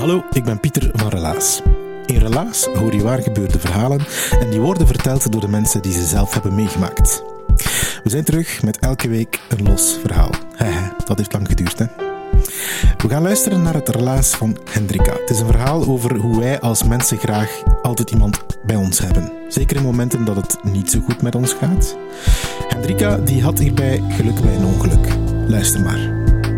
Hallo, ik ben Pieter van Relaas. In Relaas hoor je waar gebeurde verhalen en die worden verteld door de mensen die ze zelf hebben meegemaakt. We zijn terug met elke week een los verhaal. Dat heeft lang geduurd, hè? We gaan luisteren naar het relaas van Hendrika. Het is een verhaal over hoe wij als mensen graag altijd iemand bij ons hebben. Zeker in momenten dat het niet zo goed met ons gaat. Hendrika die had hierbij geluk bij een ongeluk. Luister maar.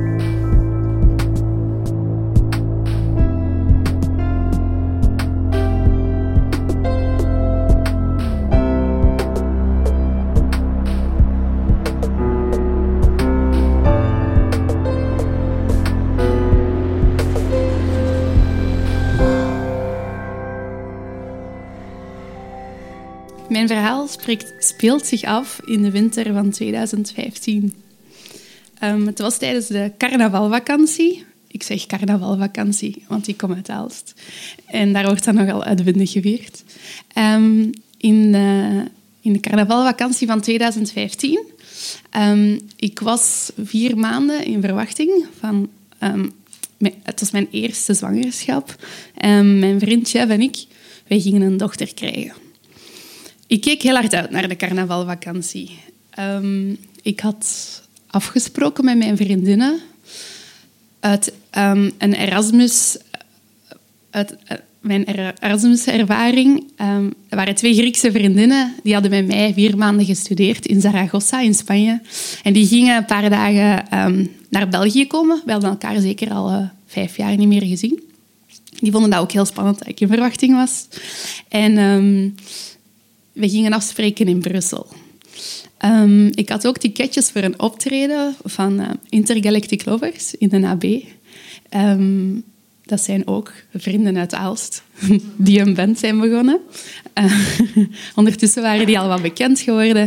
Mijn verhaal speelt zich af in de winter van 2015. Het was tijdens de carnavalvakantie. Ik zeg carnavalvakantie, want ik kom uit Aalst. En daar wordt dan nogal uitbundig gevierd. In de carnavalvakantie van 2015. Ik was 4 maanden in verwachting van... het was mijn eerste zwangerschap. Mijn vriend Jeff en ik, wij gingen een dochter krijgen. Ik keek heel hard uit naar de carnavalvakantie. Ik had afgesproken met mijn vriendinnen uit een Erasmus... Uit mijn Erasmus-ervaring. Er waren 2 Griekse vriendinnen. Die hadden met mij 4 maanden gestudeerd in Zaragoza, in Spanje. En die gingen een paar dagen naar België komen. We hadden elkaar zeker al 5 jaar niet meer gezien. Die vonden dat ook heel spannend dat ik in verwachting was. En... we gingen afspreken in Brussel. Ik had ook ticketjes voor een optreden van Intergalactic Lovers in de AB. Dat zijn ook vrienden uit Aalst die een band zijn begonnen. Ondertussen waren die al wat bekend geworden.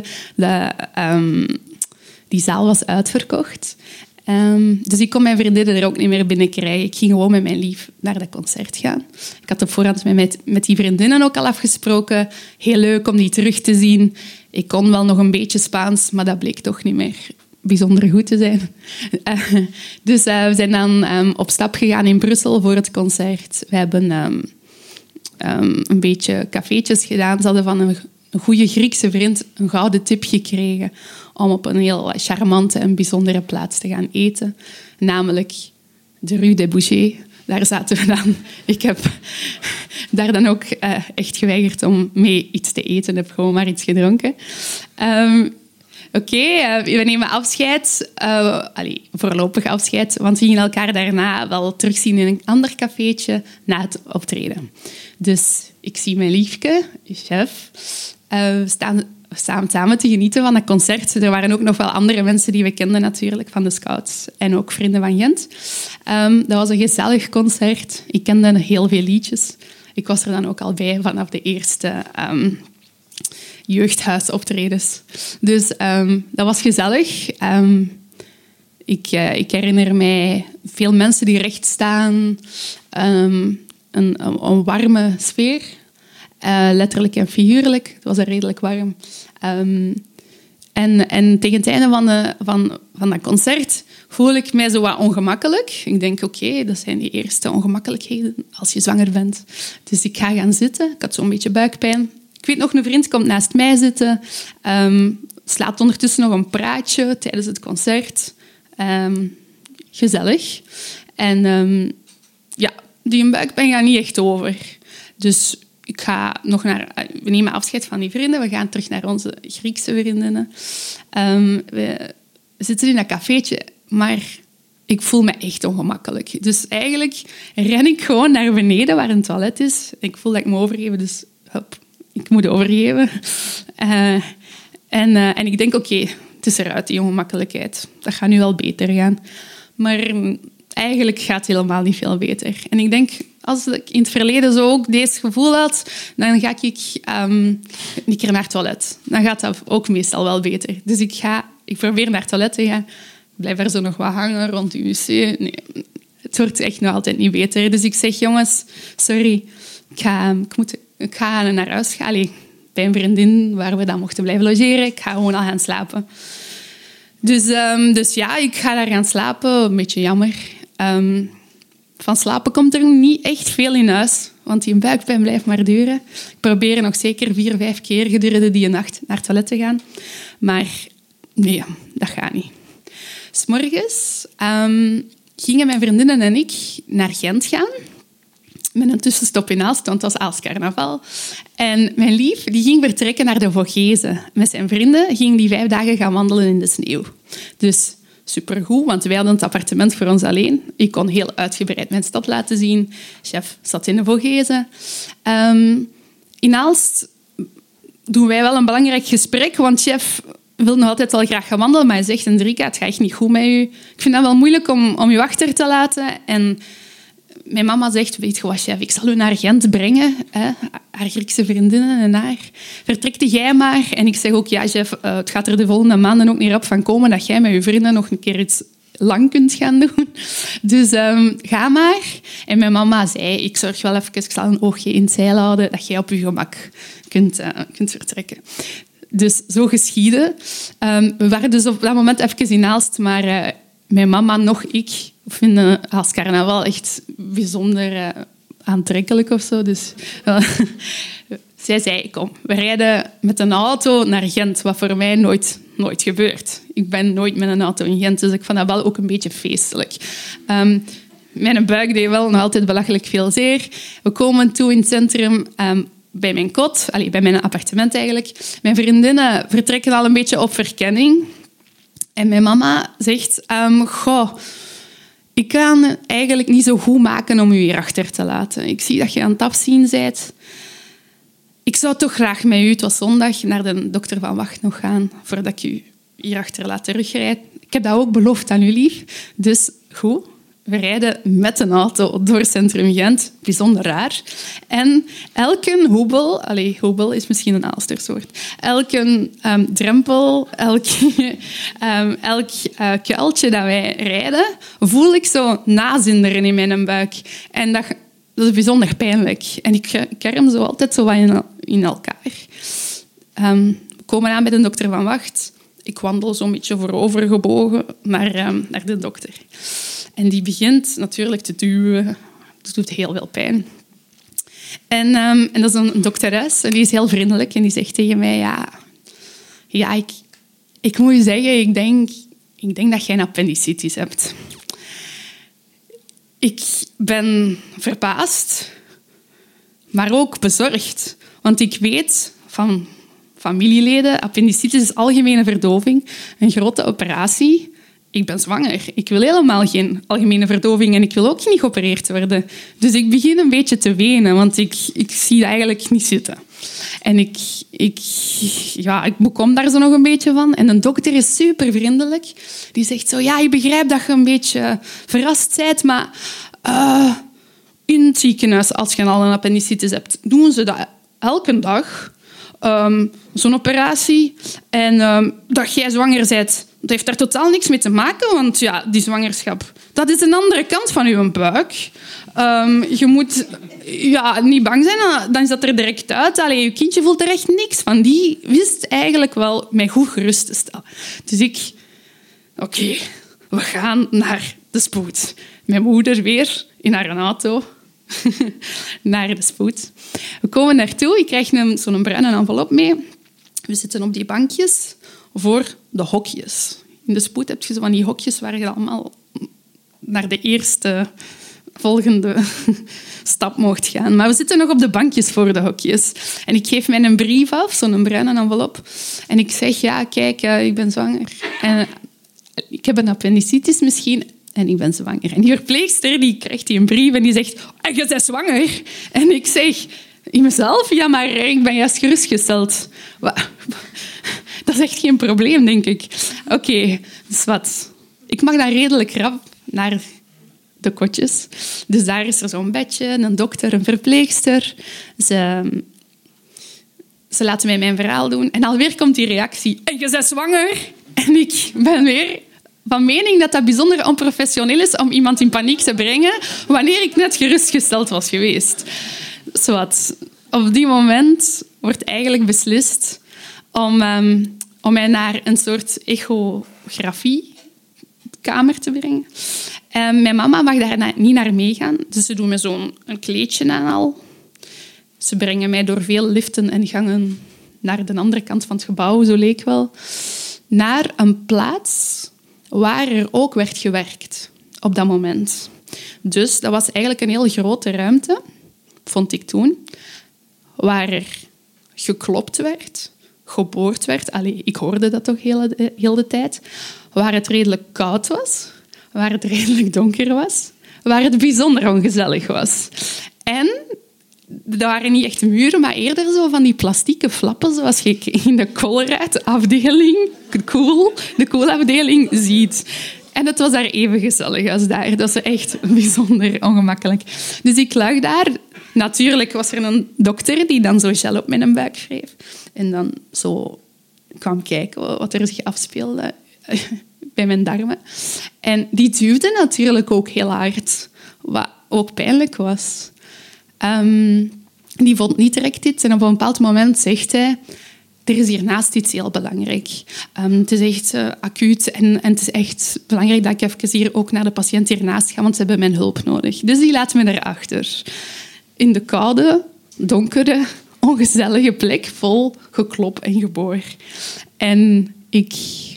Die zaal was uitverkocht. Dus ik kon mijn vriendinnen er ook niet meer binnen krijgen. Ik ging gewoon met mijn lief naar dat concert gaan. Ik had op voorhand met die vriendinnen ook al afgesproken. Heel leuk om die terug te zien. Ik kon wel nog een beetje Spaans, maar dat bleek toch niet meer bijzonder goed te zijn. Dus we zijn dan op stap gegaan in Brussel voor het concert. We hebben een beetje cafeetjes gedaan. Ze hadden van een goede Griekse vriend een gouden tip gekregen om op een heel charmante en bijzondere plaats te gaan eten. Namelijk de Rue des Bouchers. Daar zaten we dan. Ik heb daar dan ook echt geweigerd om mee iets te eten. Ik heb gewoon maar iets gedronken. We nemen afscheid. Voorlopig afscheid. Want we gingen elkaar daarna wel terugzien in een ander cafeetje na het optreden. Dus ik zie mijn liefke, chef. We staan samen te genieten van dat concert. Er waren ook nog wel andere mensen die we kenden natuurlijk, van de Scouts en ook vrienden van Gent. Dat was een gezellig concert. Ik kende heel veel liedjes. Ik was er dan ook al bij vanaf de eerste jeugdhuisoptredens. Dus dat was gezellig. Ik herinner mij veel mensen die recht staan. Een warme sfeer. Letterlijk en figuurlijk. Het was er redelijk warm. En tegen het einde van dat concert voel ik mij zo wat ongemakkelijk. Ik denk, oké, dat zijn die eerste ongemakkelijkheden als je zwanger bent. Dus ik ga gaan zitten. Ik had zo'n beetje buikpijn. Ik weet nog, een vriend komt naast mij zitten. Slaat ondertussen nog een praatje tijdens het concert. Gezellig. En die buikpijn gaat niet echt over. Dus... we nemen afscheid van die vrienden. We gaan terug naar onze Griekse vriendinnen. We zitten in een cafeetje, maar ik voel me echt ongemakkelijk. Dus eigenlijk ren ik gewoon naar beneden waar een toilet is. Ik voel dat ik me overgeven, dus ik moet overgeven. En ik denk, oké, het is eruit, die ongemakkelijkheid. Dat gaat nu wel beter gaan. Maar eigenlijk gaat het helemaal niet veel beter. En ik denk... als ik in het verleden zo ook deze gevoel had, dan ga ik een keer naar het toilet. Dan gaat dat ook meestal wel beter. Dus ik probeer naar het toilet te gaan. Ik blijf er zo nog wat hangen rond de wc. Nee, het wordt echt nog altijd niet beter. Dus ik zeg, jongens, sorry. Ik ga naar huis gaan. Bij een vriendin waar we dan mochten blijven logeren. Ik ga gewoon al gaan slapen. Dus ja, ik ga daar gaan slapen. Een beetje jammer. van slapen komt er niet echt veel in huis, want die buikpijn blijft maar duren. Ik probeer nog zeker 4-5 keer gedurende die nacht naar het toilet te gaan. Maar nee, dat gaat niet. 's Morgens gingen mijn vriendinnen en ik naar Gent gaan. Met een tussenstop in Aalst, want het was Aalst-carnaval. En mijn lief die ging vertrekken naar de Vogezen. Met zijn vrienden ging die 5 dagen gaan wandelen in de sneeuw. Dus supergoed, want wij hadden het appartement voor ons alleen. Ik kon heel uitgebreid mijn stad laten zien. Chef zat in de Vogezen. In Aalst doen wij wel een belangrijk gesprek, want chef wil nog altijd wel graag gaan wandelen, maar hij zegt, Hendrika, het gaat echt niet goed met u. Ik vind dat wel moeilijk om u achter te laten. En mijn mama zegt, weet je wat, chef, ik zal u naar Gent brengen. Hè? Haar Griekse vriendinnen en haar. Vertrekte jij maar. En ik zeg ook, ja, chef, het gaat er de volgende maanden ook niet op van komen dat jij met je vrienden nog een keer iets lang kunt gaan doen. Dus ga maar. En mijn mama zei, ik zorg wel even, ik zal een oogje in het zeil houden, dat jij op je gemak kunt vertrekken. Dus zo geschiedde. We waren dus op dat moment even in Aalst, maar mijn mama nog ik vinden Aalst-carnaval echt bijzonder aantrekkelijk of zo. Dus zij zei, kom, we rijden met een auto naar Gent, wat voor mij nooit gebeurt. Ik ben nooit met een auto in Gent, dus ik vond dat wel ook een beetje feestelijk. Mijn buik deed wel nog altijd belachelijk veel zeer. We komen toe in het centrum bij mijn kot, bij mijn appartement eigenlijk. Mijn vriendinnen vertrekken al een beetje op verkenning. En mijn mama zegt, ik kan het eigenlijk niet zo goed maken om u hier achter te laten. Ik zie dat je aan het afzien bent. Ik zou toch graag met u, het was zondag, naar de dokter Van Wacht nog gaan, voordat ik u hierachter laat terugrijden. Ik heb dat ook beloofd aan u, lief. Dus goed, we rijden met een auto door centrum Gent. Bijzonder raar. En elke hoebel, hoebel is misschien een Aalsters woord, elke drempel, elk kuiltje dat wij rijden, voel ik zo nazinderen in mijn buik. En dat is bijzonder pijnlijk. En ik kerm zo altijd zo wat in elkaar. We komen aan bij de dokter Van Wacht. Ik wandel zo'n beetje voorovergebogen naar de dokter. En die begint natuurlijk te duwen. Dat doet heel veel pijn. En dat is een dokteres. En die is heel vriendelijk. En die zegt tegen mij... Ja, ik moet je zeggen, ik denk dat jij een appendicitis hebt. Ik ben verbaasd, maar ook bezorgd. Want ik weet van familieleden, appendicitis is algemene verdoving, een grote operatie. Ik ben zwanger. Ik wil helemaal geen algemene verdoving en ik wil ook niet geopereerd worden. Dus ik begin een beetje te wenen, want ik zie dat eigenlijk niet zitten. En ik bekom daar zo nog een beetje van. En de dokter is super vriendelijk. Die zegt zo, ja, ik begrijp dat je een beetje verrast bent, maar in het ziekenhuis, als je al een appendicitis hebt, doen ze dat elke dag. Zo'n operatie. En dat jij zwanger bent, dat heeft daar totaal niks mee te maken, want ja, die zwangerschap, dat is een andere kant van je buik. Je moet niet bang zijn, dan is dat er direct uit. Je kindje voelt er echt niks van. Die wist eigenlijk wel mij goed gerust te stellen. Dus oké, we gaan naar de spoed. Mijn moeder weer in haar auto naar de spoed. We komen naartoe. Ik krijg zo'n bruine envelop mee. We zitten op die bankjes voor de hokjes. In de spoed heb je zo van die hokjes waar je allemaal naar de eerste volgende stap mocht gaan. Maar we zitten nog op de bankjes voor de hokjes. En ik geef mij een brief af, zo'n bruine envelop. En ik zeg, ja, kijk, ik ben zwanger. En ik heb een appendicitis misschien en ik ben zwanger. En die verpleegster die krijgt een brief en die zegt, je bent zwanger. En ik zeg, in mezelf? Ja, maar ik ben juist gerustgesteld. Dat is echt geen probleem, denk ik. Oké, dus wat? Ik mag daar redelijk rap naar de kotjes. Dus daar is er zo'n bedje, een dokter, een verpleegster. Ze laten mij mijn verhaal doen. En alweer komt die reactie. En je bent zwanger. En ik ben weer van mening dat dat bijzonder onprofessioneel is om iemand in paniek te brengen wanneer ik net gerustgesteld was geweest. Zowat. Op die moment wordt eigenlijk beslist om mij naar een soort echografie kamer te brengen. Mijn mama mag daar niet naar meegaan. Dus ze doen me zo'n kleedje aan al. Ze brengen mij door veel liften en gangen naar de andere kant van het gebouw, zo leek wel. Naar een plaats waar er ook werd gewerkt op dat moment. Dus dat was eigenlijk een heel grote ruimte, vond ik toen, waar er geklopt werd, geboord werd. Allee, ik hoorde dat toch heel de tijd. Waar het redelijk koud was, waar het redelijk donker was, waar het bijzonder ongezellig was. En dat waren niet echt muren, maar eerder zo van die plastieke flappen, zoals je in de Colruyt-afdeling, de cool-afdeling, ziet. En het was daar even gezellig als daar. Dat is echt bijzonder ongemakkelijk. Dus ik lag daar. Natuurlijk was er een dokter die dan zo gel op mijn buik wreef. En dan zo kwam kijken wat er zich afspeelde bij mijn darmen. En die duwde natuurlijk ook heel hard, wat ook pijnlijk was. Die vond niet direct iets. En op een bepaald moment zegt hij... Er is hiernaast iets heel belangrijk. Het is echt acuut en het is echt belangrijk dat ik even hier ook naar de patiënt hiernaast ga, want ze hebben mijn hulp nodig. Dus die laat me daarachter. In de koude, donkere, ongezellige plek, vol geklop en geboor. En ik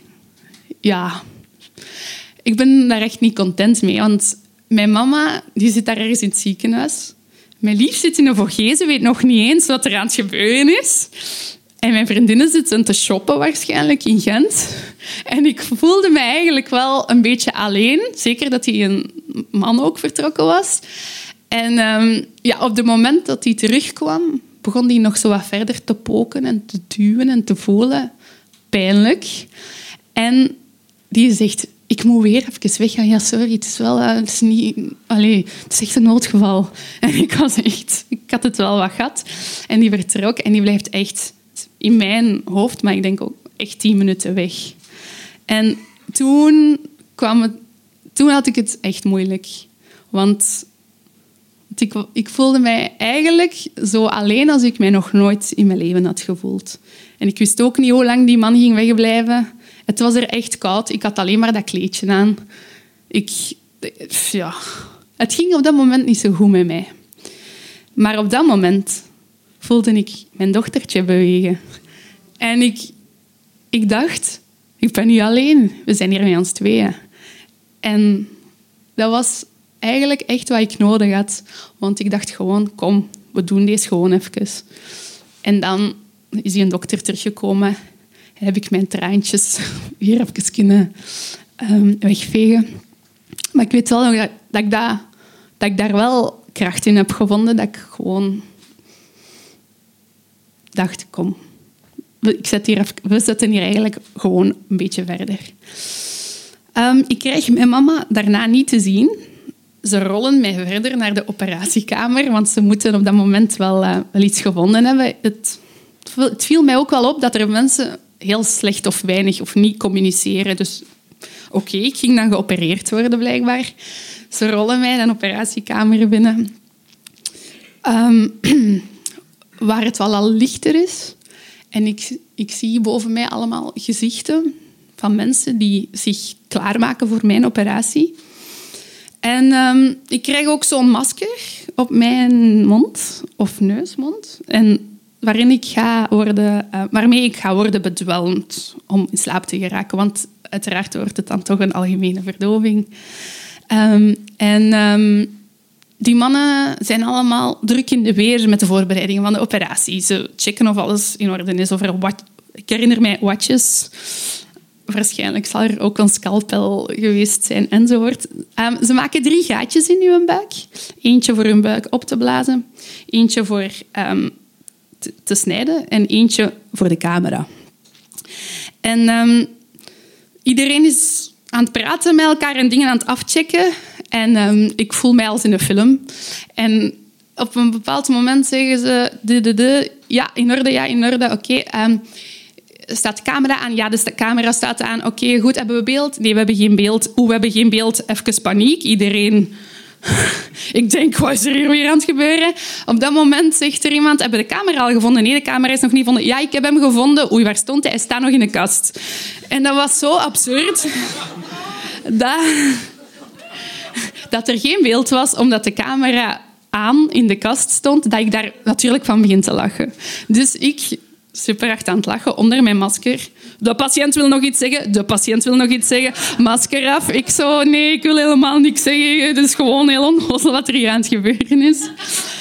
ben daar echt niet content mee, want mijn mama die zit daar ergens in het ziekenhuis. Mijn lief zit in een foyer, ze weet nog niet eens wat er aan het gebeuren is. En mijn vriendinnen zitten te shoppen waarschijnlijk in Gent. En ik voelde me eigenlijk wel een beetje alleen. Zeker dat hij een man ook vertrokken was. En op het moment dat hij terugkwam, begon hij nog zo wat verder te poken en te duwen en te voelen. Pijnlijk. En die zegt, ik moet weer even weggaan. Ja, sorry, het is wel... het is niet... Allee, het is echt een noodgeval. En ik had het wel wat gehad. En die vertrok en die blijft echt... in mijn hoofd, maar ik denk ook echt 10 minuten weg. En toen had ik het echt moeilijk. Want ik voelde mij eigenlijk zo alleen als ik mij nog nooit in mijn leven had gevoeld. En ik wist ook niet hoe lang die man ging wegblijven. Het was er echt koud. Ik had alleen maar dat kleedje aan. Het ging op dat moment niet zo goed met mij. Maar op dat moment voelde ik mijn dochtertje bewegen. En ik dacht, ik ben niet alleen. We zijn hier met ons tweeën. En dat was eigenlijk echt wat ik nodig had. Want ik dacht gewoon, kom, we doen deze gewoon even. En dan is die een dokter teruggekomen. En heb ik mijn traantjes weer even kunnen wegvegen. Maar ik weet wel nog dat ik daar wel kracht in heb gevonden. Dat ik gewoon... dacht, kom, we zetten hier eigenlijk gewoon een beetje verder. Ik kreeg mijn mama daarna niet te zien. Ze rollen mij verder naar de operatiekamer, want ze moeten op dat moment wel iets gevonden hebben. Het viel mij ook wel op dat er mensen heel slecht of weinig of niet communiceren. Dus oké, ik ging dan geopereerd worden, blijkbaar. Ze rollen mij een operatiekamer binnen. Waar het wel al lichter is. En ik zie boven mij allemaal gezichten van mensen die zich klaarmaken voor mijn operatie. En ik krijg ook zo'n masker op mijn mond, of neusmond, en waarmee ik ga worden bedwelmd om in slaap te geraken. Want uiteraard wordt het dan toch een algemene verdoving. Die mannen zijn allemaal druk in de weer met de voorbereidingen van de operatie. Ze checken of alles in orde is. Ik herinner mij watjes. Waarschijnlijk zal er ook een scalpel geweest zijn enzovoort. Ze maken 3 gaatjes in uw buik. Eentje voor uw buik op te blazen. Eentje voor te snijden. En eentje voor de camera. En iedereen is aan het praten met elkaar en dingen aan het afchecken. En ik voel mij als in een film. En op een bepaald moment zeggen ze... Ja, in orde, oké. Staat de camera aan? Ja, de camera staat aan. Oké, goed, hebben we beeld? Nee, we hebben geen beeld. We hebben geen beeld. Even paniek. Iedereen... Ik denk, wat is er hier weer aan het gebeuren? Op dat moment zegt er iemand... Hebben we de camera al gevonden? Nee, de camera is nog niet gevonden. Ja, ik heb hem gevonden. Oei, waar stond hij? Hij staat nog in de kast. En dat was zo absurd... dat er geen beeld was, omdat de camera aan in de kast stond, dat ik daar natuurlijk van begin te lachen. Dus ik, super hard aan het lachen, onder mijn masker. De patiënt wil nog iets zeggen, de patiënt wil nog iets zeggen. Masker af. Ik zo, nee, ik wil helemaal niks zeggen. Het is gewoon heel onnozel wat er hier aan het gebeuren is.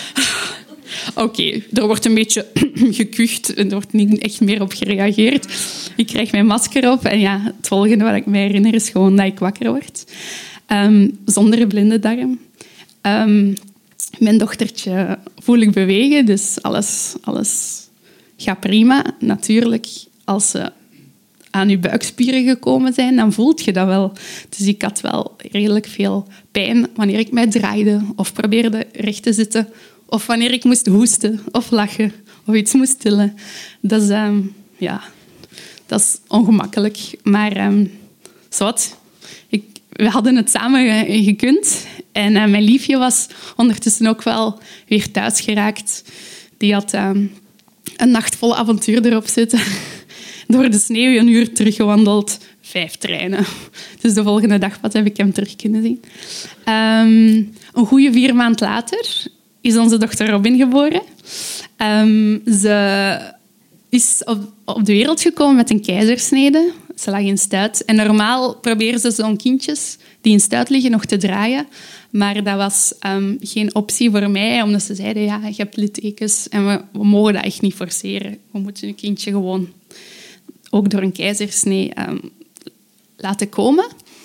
Oké, er wordt een beetje gekucht en er wordt niet echt meer op gereageerd. Ik krijg mijn masker op en ja, het volgende wat ik me herinner is gewoon dat ik wakker word. Zonder blinde darm. Mijn dochtertje voel ik bewegen, dus alles gaat prima. Natuurlijk, als ze aan je buikspieren gekomen zijn, dan voelt je dat wel. Dus ik had wel redelijk veel pijn wanneer ik mij draaide of probeerde recht te zitten. Of wanneer ik moest hoesten of lachen of iets moest tillen. Dat is ongemakkelijk. Maar zowat. We hadden het samen gekund. En mijn liefje was ondertussen ook wel weer thuis geraakt. Die had een nacht vol avontuur erop zitten. Door de sneeuw 1 uur teruggewandeld. 5 treinen. Dus de volgende dag pas heb ik hem terug kunnen zien. Een goede 4 maanden later is onze dochter Robin geboren. Ze is op de wereld gekomen met een keizersnede. Ze lag in stuit. En normaal proberen ze zo'n kindjes die in stuit liggen nog te draaien. Maar dat was geen optie voor mij, omdat ze zeiden, ja, je hebt littekens en we mogen dat echt niet forceren. We moeten een kindje gewoon ook door een keizersnee laten komen.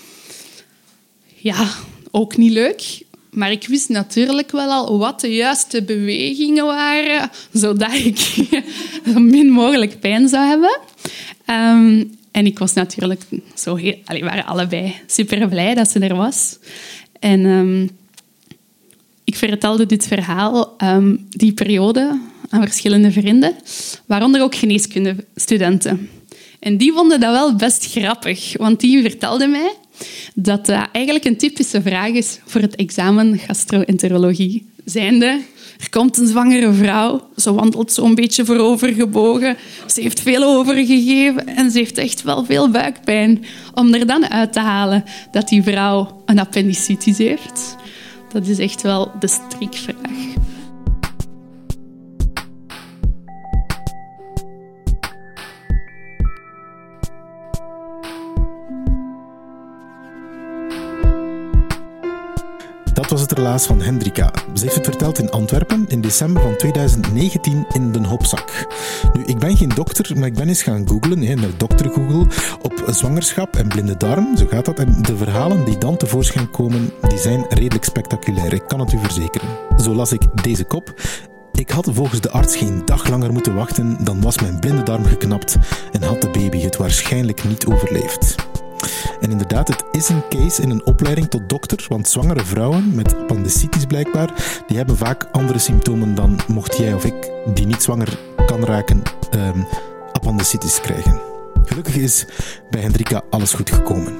Ja, ook niet leuk. Maar ik wist natuurlijk wel al wat de juiste bewegingen waren, zodat ik zo min mogelijk pijn zou hebben. En ik was natuurlijk we waren allebei super blij dat ze er was. En ik vertelde dit verhaal die periode aan verschillende vrienden, waaronder ook geneeskundestudenten. En die vonden dat wel best grappig, want die vertelden mij dat dat eigenlijk een typische vraag is voor het examen gastro-enterologie. Zijnde, er komt een zwangere vrouw, ze wandelt zo'n beetje voorovergebogen, ze heeft veel overgegeven en ze heeft echt wel veel buikpijn. Om er dan uit te halen dat die vrouw een appendicitis heeft, dat is echt wel de strikvraag. Dat was het relaas van Hendrika. Ze heeft het verteld in Antwerpen in december van 2019 in Den Hopzak. Nu, ik ben geen dokter, maar ik ben eens gaan googlen, naar Dr. Google, op zwangerschap en blinde darm. Zo gaat dat. En de verhalen die dan tevoorschijn komen, die zijn redelijk spectaculair. Ik kan het u verzekeren. Zo las ik deze kop. Ik had volgens de arts geen dag langer moeten wachten, dan was mijn blinde darm geknapt en had de baby het waarschijnlijk niet overleefd. En inderdaad, het is een case in een opleiding tot dokter, want zwangere vrouwen met appendicitis blijkbaar, die hebben vaak andere symptomen dan mocht jij of ik, die niet zwanger kan raken, appendicitis krijgen. Gelukkig is bij Hendrika alles goed gekomen.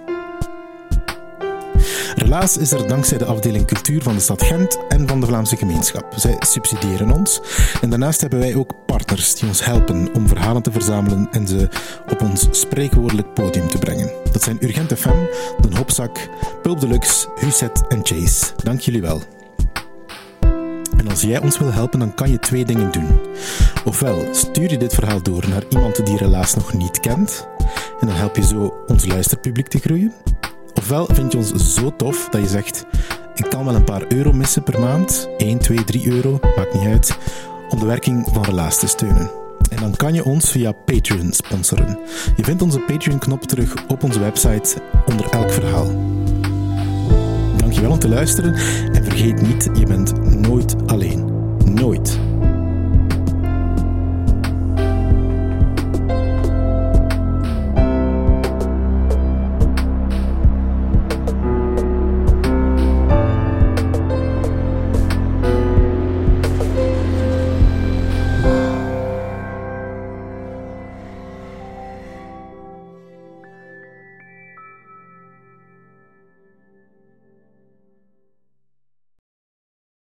Relaas is er dankzij de afdeling cultuur van de stad Gent en van de Vlaamse gemeenschap. Zij subsidiëren ons. En daarnaast hebben wij ook partners die ons helpen om verhalen te verzamelen en ze op ons spreekwoordelijk podium te brengen. Dat zijn Urgent FM, Den Hopzak, Pulp Deluxe, Huset en Chase. Dank jullie wel. En als jij ons wil helpen, dan kan je 2 dingen doen. Ofwel stuur je dit verhaal door naar iemand die Relaas nog niet kent. En dan help je zo ons luisterpubliek te groeien. Ofwel vind je ons zo tof dat je zegt, ik kan wel een paar euro missen per maand, 1, 2, 3 euro, maakt niet uit, om de werking van Relaas te steunen. En dan kan je ons via Patreon sponsoren. Je vindt onze Patreon-knop terug op onze website onder elk verhaal. Dankjewel om te luisteren en vergeet niet, je bent nooit alleen. Nooit.